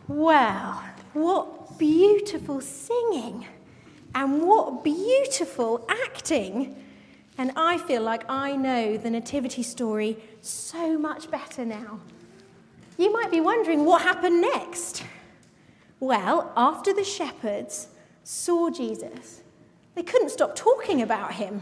Well, what beautiful singing and what beautiful acting. And I feel like I know the nativity story so much better now. You might be wondering what happened next. Well, after the shepherds saw Jesus, they couldn't stop talking about him.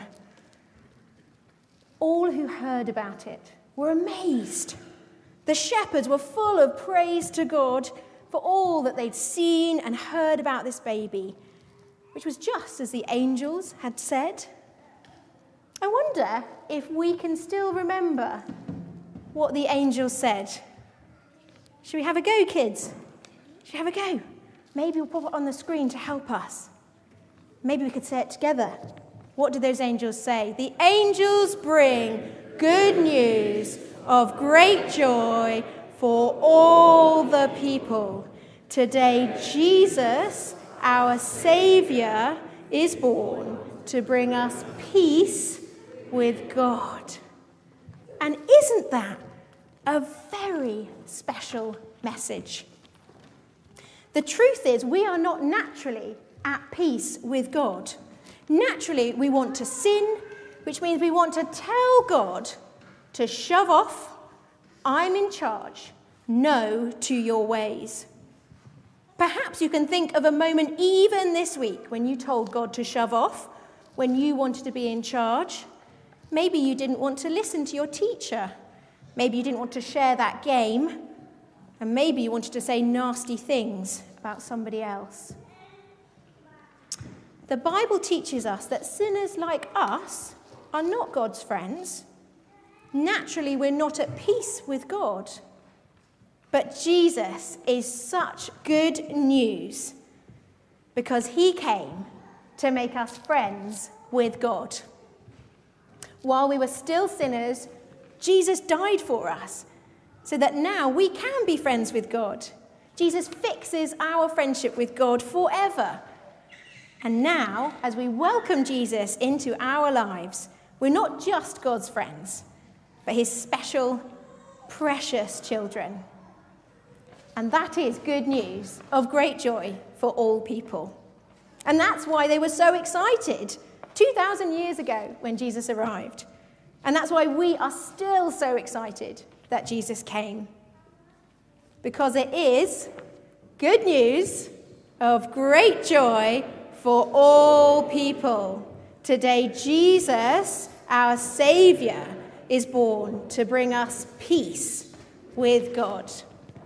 All who heard about it were amazed. The shepherds were full of praise to God for all that they'd seen and heard about this baby, which was just as the angels had said. I wonder if we can still remember what the angels said. Should we have a go, kids? Should we have a go? Maybe we'll pop it on the screen to help us. Maybe we could say it together. What did those angels say? The angels bring good news of great joy for all the people. Today, Jesus, our Saviour, is born to bring us peace with God. And isn't that a very special message? The truth is, we are not naturally at peace with God. Naturally, we want to sin, which means we want to tell God to shove off, I'm in charge, no to your ways. Perhaps you can think of a moment even this week when you told God to shove off, when you wanted to be in charge. Maybe you didn't want to listen to your teacher. Maybe you didn't want to share that game. And maybe you wanted to say nasty things about somebody else. The Bible teaches us that sinners like us are not God's friends. Naturally, we're not at peace with God. But Jesus is such good news because he came to make us friends with God. While we were still sinners, Jesus died for us so that now we can be friends with God. Jesus fixes our friendship with God forever. And now, as we welcome Jesus into our lives, we're not just God's friends, but his special, precious children. And that is good news of great joy for all people. And that's why they were so excited 2,000 years ago when Jesus arrived. And that's why we are still so excited that Jesus came. Because it is good news of great joy for all people. Today, Jesus, our Saviour, is born to bring us peace with God.